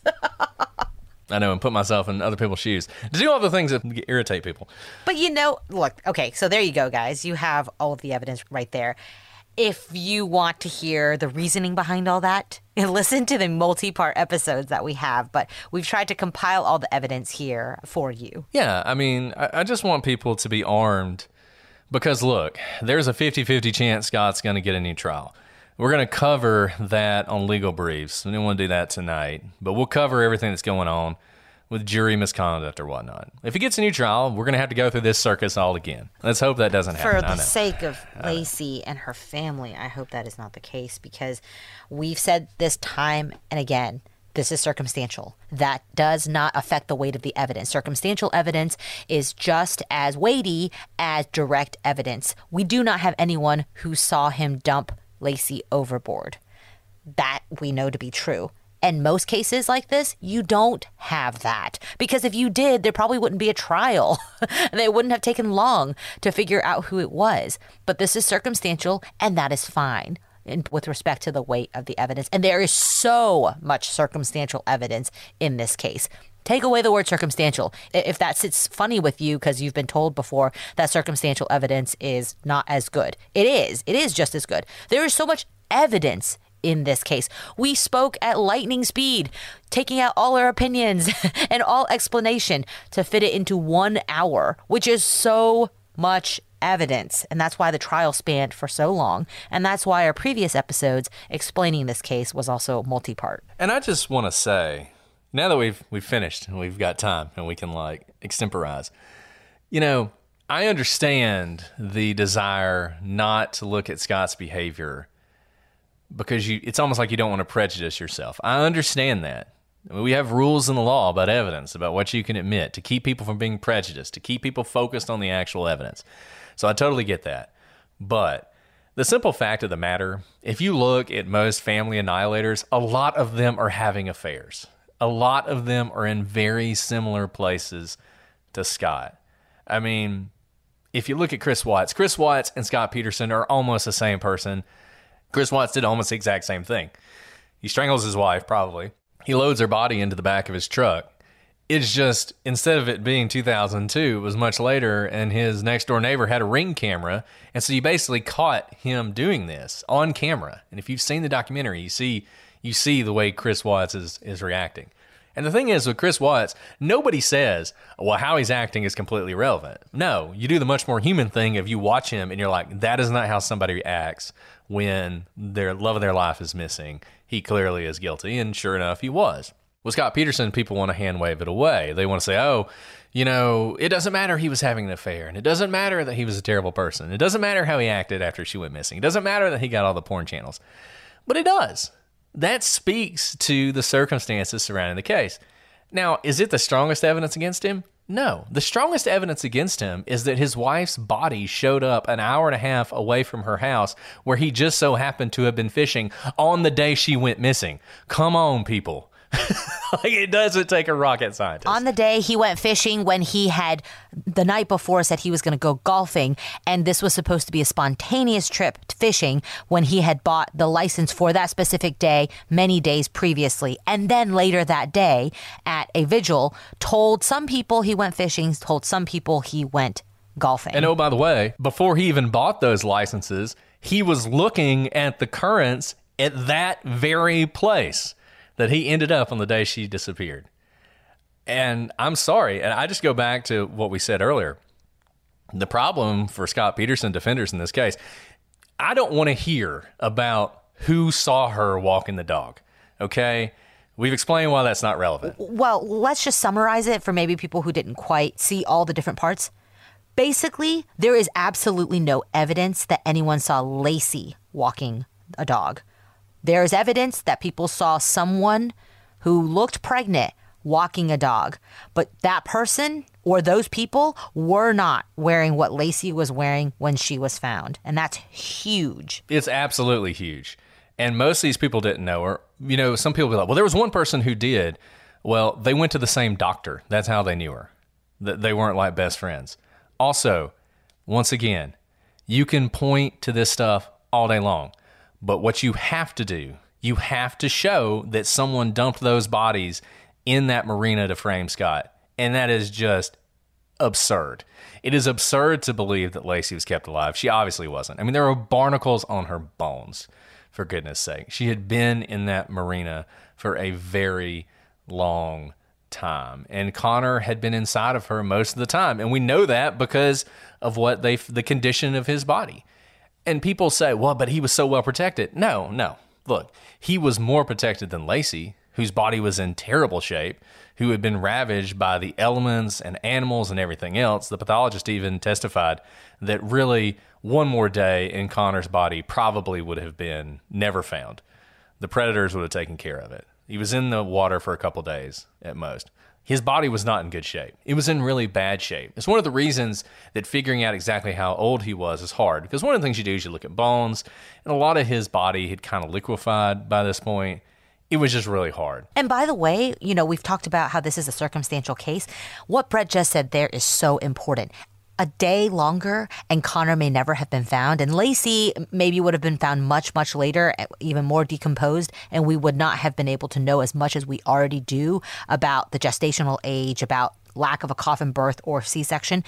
I know, and put myself in other people's shoes. To do all the things that irritate people. But you know, look, okay, so there you go, guys. You have all of the evidence right there. If you want to hear the reasoning behind all that, listen to the multi-part episodes that we have. But we've tried to compile all the evidence here for you. Yeah, I mean, I, I just want people to be armed because, look, there's a fifty-fifty chance Scott's going to get a new trial. We're going to cover that on Legal Briefs. We didn't want to do that tonight, but we'll cover everything that's going on with jury misconduct or whatnot. If he gets a new trial, we're going to have to go through this circus all again. Let's hope that doesn't happen. For the sake of Lacey and her family, I hope that is not the case, because we've said this time and again, this is circumstantial. That does not affect the weight of the evidence. Circumstantial evidence is just as weighty as direct evidence. We do not have anyone who saw him dump Lacey overboard. That we know to be true. In most cases like this, you don't have that. Because if you did, there probably wouldn't be a trial. And it wouldn't have taken long to figure out who it was. But this is circumstantial, and that is fine in, with respect to the weight of the evidence. And there is so much circumstantial evidence in this case. Take away the word circumstantial. If that sits funny with you because you've been told before that circumstantial evidence is not as good. It is. It is just as good. There is so much evidence in this case. We spoke at lightning speed, taking out all our opinions and all explanation to fit it into one hour, which is so much evidence. And that's why the trial spanned for so long. And that's why our previous episodes explaining this case was also multi-part. And I just want to say, now that we've we've finished and we've got time and we can like extemporize, you know, I understand the desire not to look at Scott's behavior because you it's almost like you don't want to prejudice yourself. I understand that. I mean, we have rules in the law about evidence, about what you can admit, to keep people from being prejudiced, to keep people focused on the actual evidence. So I totally get that. But the simple fact of the matter, if you look at most family annihilators, a lot of them are having affairs. A lot of them are in very similar places to Scott. I mean, if you look at Chris Watts, Chris Watts and Scott Peterson are almost the same person. Chris Watts did almost the exact same thing. He strangles his wife, probably. He loads her body into the back of his truck. It's just, instead of it being two thousand two, it was much later, and his next door neighbor had a Ring camera, and so you basically caught him doing this on camera. And if you've seen the documentary, you see you see the way Chris Watts is, is reacting. And the thing is, with Chris Watts, nobody says, well, how he's acting is completely irrelevant. No, you do the much more human thing if you watch him and you're like, that is not how somebody acts when their love of their life is missing. He clearly is guilty, and sure enough, he was. With Scott Peterson, people want to hand wave it away. They want to say, oh, you know, it doesn't matter he was having an affair, and it doesn't matter that he was a terrible person. It doesn't matter how he acted after she went missing. It doesn't matter that he got all the porn channels. But it does. That speaks to the circumstances surrounding the case. Now, is it the strongest evidence against him? No. The strongest evidence against him is that his wife's body showed up an hour and a half away from her house where he just so happened to have been fishing on the day she went missing. Come on, people. Like, it doesn't take a rocket scientist. On the day he went fishing, when he had the night before said he was going to go golfing, and this was supposed to be a spontaneous trip to fishing when he had bought the license for that specific day many days previously. And then later that day at a vigil told some people he went fishing, told some people he went golfing. And oh, by the way, before he even bought those licenses, he was looking at the currents at that very place that he ended up on the day she disappeared. And I'm sorry, and I just go back to what we said earlier. The problem for Scott Peterson defenders in this case, I don't want to hear about who saw her walking the dog, okay? We've explained why that's not relevant. Well, let's just summarize it for maybe people who didn't quite see all the different parts. Basically, there is absolutely no evidence that anyone saw Lacey walking a dog. There is evidence that people saw someone who looked pregnant walking a dog, but that person or those people were not wearing what Lacey was wearing when she was found. And that's huge. It's absolutely huge. And most of these people didn't know her. You know, some people be like, well, there was one person who did. Well, they went to the same doctor. That's how they knew her. They weren't like best friends. Also, once again, you can point to this stuff all day long. But what you have to do, you have to show that someone dumped those bodies in that marina to frame Scott. And that is just absurd. It is absurd to believe that Lacey was kept alive. She obviously wasn't. I mean, there were barnacles on her bones, for goodness sake. She had been in that marina for a very long time. And Connor had been inside of her most of the time. And we know that because of what they, the condition of his body. And people say, well, but he was so well protected. No, no. Look, he was more protected than Lacey, whose body was in terrible shape, who had been ravaged by the elements and animals and everything else. The pathologist even testified that really one more day in Connor's body probably would have been never found. The predators would have taken care of it. He was in the water for a couple days at most. His body was not in good shape. It was in really bad shape. It's one of the reasons that figuring out exactly how old he was is hard, because one of the things you do is you look at bones, and a lot of his body had kind of liquefied by this point. It was just really hard. And by the way, you know, we've talked about how this is a circumstantial case. What Brett just said there is so important. A day longer and Connor may never have been found, and Lacey maybe would have been found much, much later, even more decomposed, and we would not have been able to know as much as we already do about the gestational age, about lack of a coffin birth or C-section.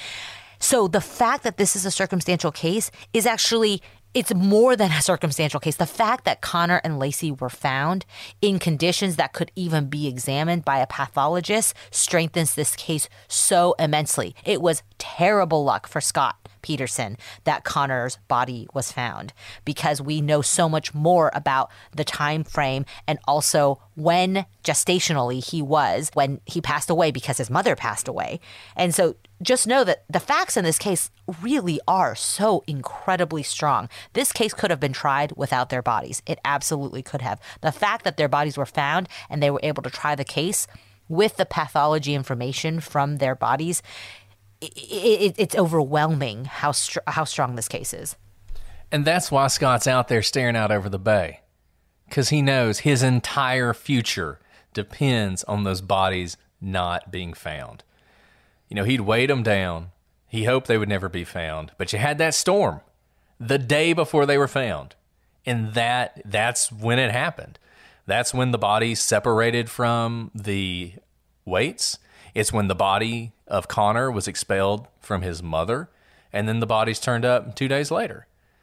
So the fact that this is a circumstantial case is actually, it's more than a circumstantial case. The fact that Connor and Lacey were found in conditions that could even be examined by a pathologist strengthens this case so immensely. It was terrible luck for Scott Peterson that Connor's body was found, because we know so much more about the time frame and also when gestationally he was when he passed away, because his mother passed away. And so just know that the facts in this case really are so incredibly strong. This case could have been tried without their bodies. It absolutely could have. The fact that their bodies were found and they were able to try the case with the pathology information from their bodies, it, it, it's overwhelming how str- how strong this case is. And that's why Scott's out there staring out over the bay, because he knows his entire future depends on those bodies not being found. You know, he'd weighed them down. He hoped they would never be found. But you had that storm the day before they were found. And that that's when it happened. That's when the body separated from the weights. It's when the body of Connor was expelled from his mother. And then the bodies turned up two days later.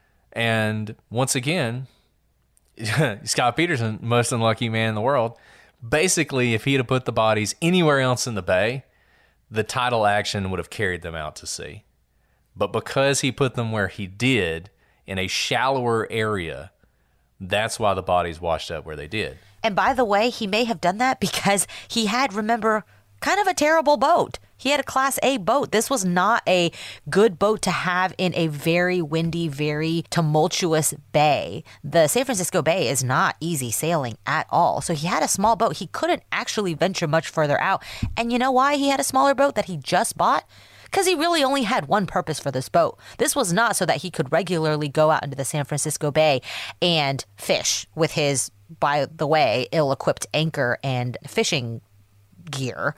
And once again, Scott Peterson, most unlucky man in the world, basically, if he'd have put the bodies anywhere else in the bay, the tidal action would have carried them out to sea. But because he put them where he did, in a shallower area, that's why the bodies washed up where they did. And by the way, he may have done that because he had, remember, kind of a terrible boat. He had a Class A boat. This was not a good boat to have in a very windy, very tumultuous bay. The San Francisco Bay is not easy sailing at all. So he had a small boat. He couldn't actually venture much further out. And you know why he had a smaller boat that he just bought? Because he really only had one purpose for this boat. This was not so that he could regularly go out into the San Francisco Bay and fish with his, by the way, ill-equipped anchor and fishing gear.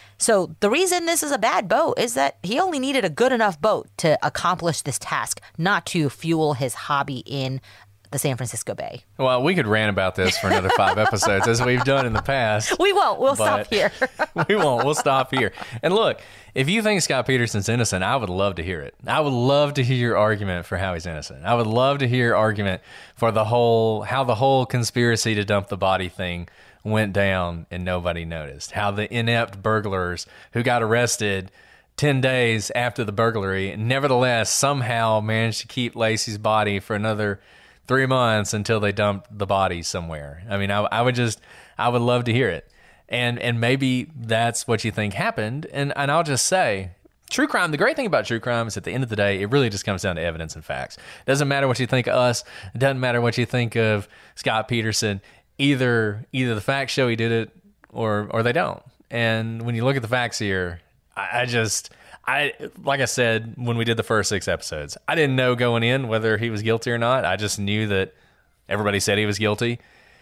So the reason this is a bad boat is that he only needed a good enough boat to accomplish this task, not to fuel his hobby in the San Francisco Bay. Well, we could rant about this for another five episodes, as we've done in the past. We won't. We'll stop here. we won't. We'll stop here. And look, if you think Scott Peterson's innocent, I would love to hear it. I would love to hear your argument for how he's innocent. I would love to hear your argument for the whole, how the whole conspiracy to dump the body thing went down and nobody noticed. How the inept burglars who got arrested ten days after the burglary nevertheless somehow managed to keep Lacey's body for another three months until they dumped the body somewhere. I mean, I, I would just, I would love to hear it. And and maybe that's what you think happened. And, and I'll just say, true crime, the great thing about true crime is at the end of the day, it really just comes down to evidence and facts. It doesn't matter what you think of us. It doesn't matter what you think of Scott Peterson. Either either the facts show he did it or or they don't. And when you look at the facts here, I, I just... I like I said when we did the first six episodes, I didn't know going in whether he was guilty or not. I just knew that everybody said he was guilty.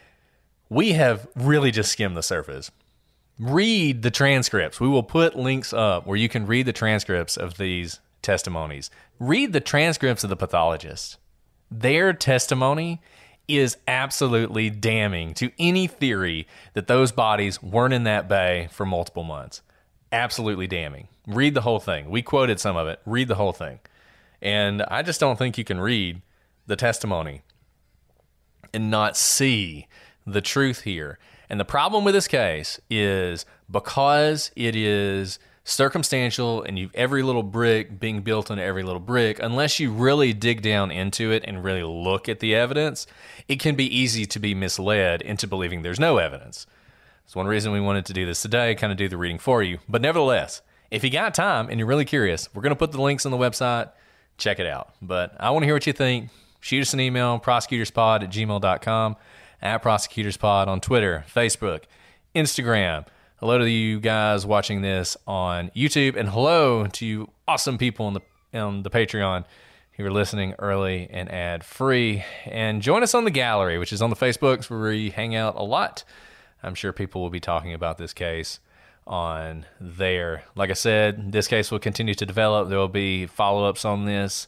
We have really just skimmed the surface. Read the transcripts. We will put links up where you can read the transcripts of these testimonies. Read the transcripts of the pathologists. Their testimony is absolutely damning to any theory that those bodies weren't in that bay for multiple months. Absolutely damning. Read the whole thing. We quoted some of it. Read the whole thing. And I just don't think you can read the testimony and not see the truth here. And the problem with this case is because it is circumstantial and you've every little brick being built into every little brick, unless you really dig down into it and really look at the evidence, it can be easy to be misled into believing there's no evidence. It's one reason we wanted to do this today, kind of do the reading for you. But nevertheless, if you got time and you're really curious, we're going to put the links on the website. Check it out. But I want to hear what you think. Shoot us an email, prosecutorspod at gmail dot com, at prosecutorspod on Twitter, Facebook, Instagram. Hello to you guys watching this on YouTube, and hello to you awesome people on the on the Patreon who are listening early and ad-free. And join us on the gallery, which is on the Facebooks where we hang out a lot. I'm sure people will be talking about this case on there. Like I said, this case will continue to develop. There will be follow-ups on this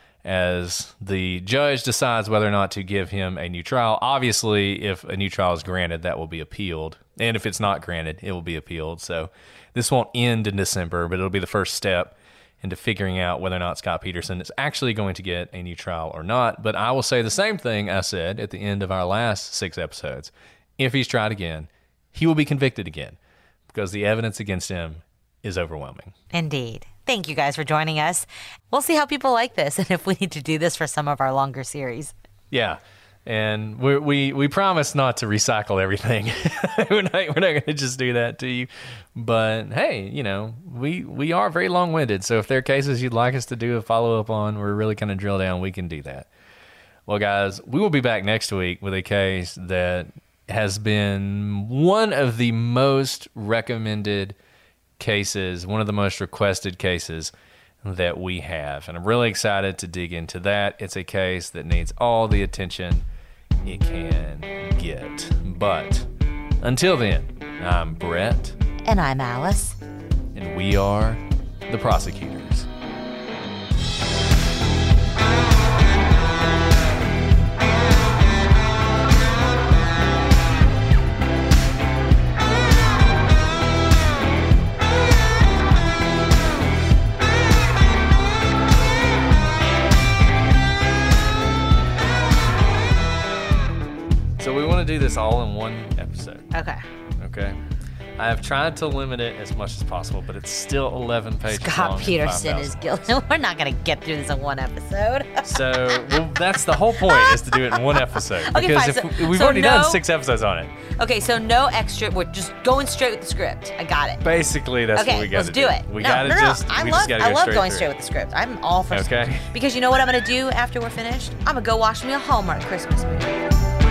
as the judge decides whether or not to give him a new trial. Obviously, if a new trial is granted, that will be appealed. And if it's not granted, it will be appealed. So this won't end in December, but it'll be the first step into figuring out whether or not Scott Peterson is actually going to get a new trial or not. But I will say the same thing I said at the end of our last six episodes. If he's tried again, he will be convicted again because the evidence against him is overwhelming. Indeed. Thank you guys for joining us. We'll see how people like this and if we need to do this for some of our longer series. Yeah. And we we we promise not to recycle everything. we're not we're not going to just do that to you. But hey, you know, we we are very long-winded. So if there are cases you'd like us to do a follow-up on, we're really kind of drill down, we can do that. Well, guys, we will be back next week with a case that has been one of the most recommended cases, one of the most requested cases that we have. And I'm really excited to dig into that. It's a case that needs all the attention it can get. But until then, I'm Brett. And I'm Alice. And we are the prosecutors. So we want to do this all in one episode. Okay. Okay. I have tried to limit it as much as possible, but it's still eleven pages long. Scott Peterson is guilty. We're not going to get through this in one episode. So well, that's the whole point, is to do it in one episode. Okay, because fine. if So- we've so already no- done six episodes on it. Okay, so no extra. We're just going straight with the script. I got it. Basically, that's Okay, what we got let's to do it. We no, got to no, no, just. I we love, just gotta I go love straight going through straight it. with the script. I'm all for Okay. Because you know what I'm going to do after we're finished? I'm going to go watch me a Hallmark Christmas movie.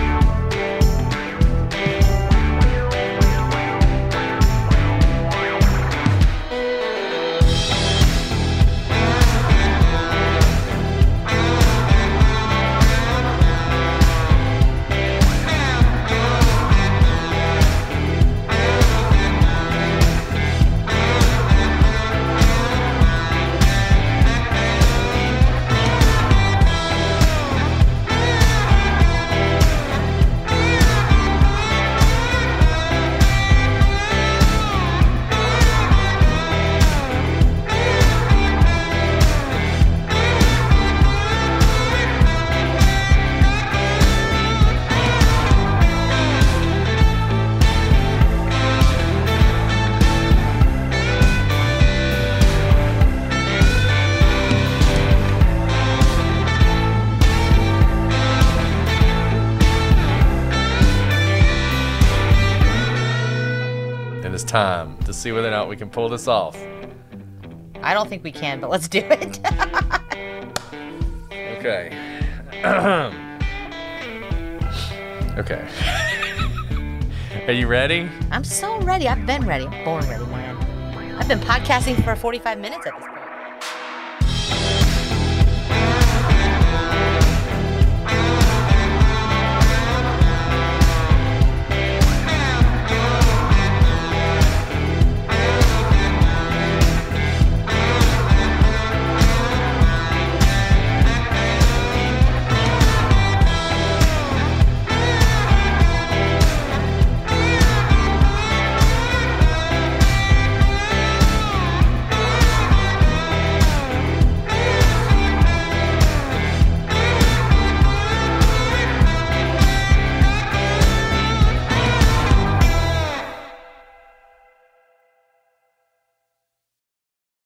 Time to see whether or not we can pull this off. I don't think we can, but let's do it. Okay. Okay. Are you ready? I'm so ready. I've been ready. I'm born ready, man. I've been podcasting for forty-five minutes at this point.